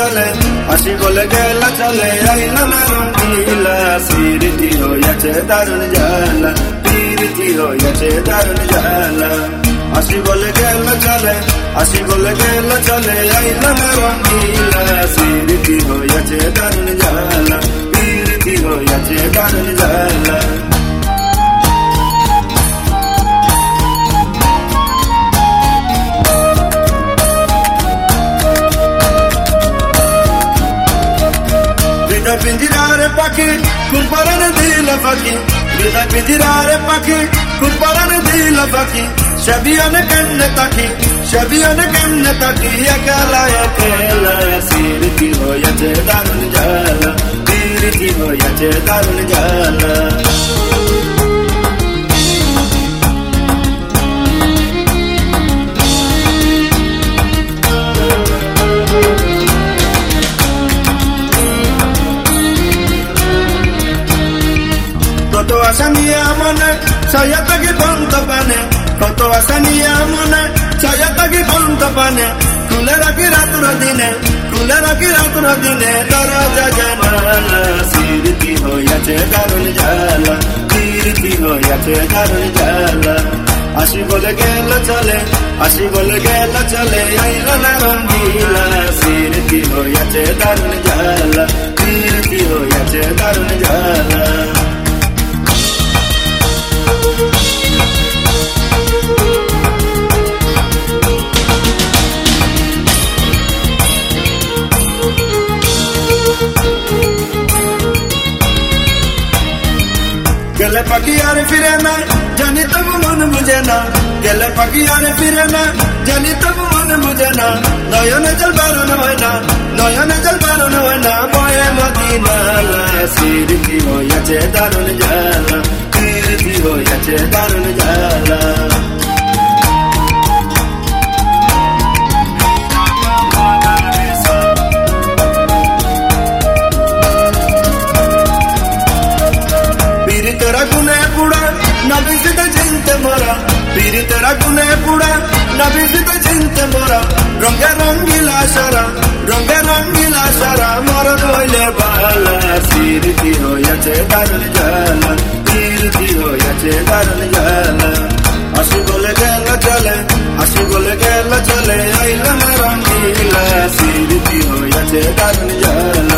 চলে আসি বলে গেল চলে আইলা না রঙ্গিলা স্মৃতি হয়েছে দারুণ জ্বালা প্রীতি হয়েছে দারুণ জ্বালা আসি বলে গেল চলে আসি বলে গেল চলে আইলা না রঙ্গিলা স্মৃতি হয়েছে দারুণ জ্বালা প্রীতি হয়েছে দারুণ জ্বালা पिंजरारे पाखी कुंपरन दिल फाकी बिना पिंजरारे पाखी कुंपरन दिल फाकी शबियन कन्न ताकी अकेला अकेला सिरती होयचे दारुण जाला सिरती होयचे दारुण जाला কত আশা নিয়ে মনে ছায়া তাকে বন্ধ পানে কত আশা নিয়ে মনে ছায়া তাকে বন্ধ পানে খুলে রাখি রাতুর দিনে দরজা জানালা স্মৃতি হয়েছে দারুণ জ্বালা স্মৃতি হয়েছে দারুণ জ্বালা আসি বলে গেল চলে আইলা না রঙ্গিলা স্মৃতি হয়েছে দারুণ জ্বালা স্মৃতি হয়েছে দারুণ জ্বালা গেলে পাখি আর ফিরে না জানি তবু মন বুঝে না গেলে পাখি আর ফিরে না জানি তবু মন বুঝে না নয়নে জল বারণ হয় না বয়ে মদিনালা স্মৃতি হয়েছে দারুণ জ্বালা স্মৃতি হয়েছে দারুণ জ্বালা तेरा गुने पुड़ा नबी से चिंते मोरा पीरी तेरा गुने पुड़ा नबी से चिंते मोरा रंगे रंगीला सारा मोर रोले बाला स्मृति होयचे दारुण জ্বালা स्मृति होयचे दारुण জ্বালা আসি বলে গেল চলে আইলা না রঙ্গিলা স্মৃতি হয়েছে দারুণ জ্বালা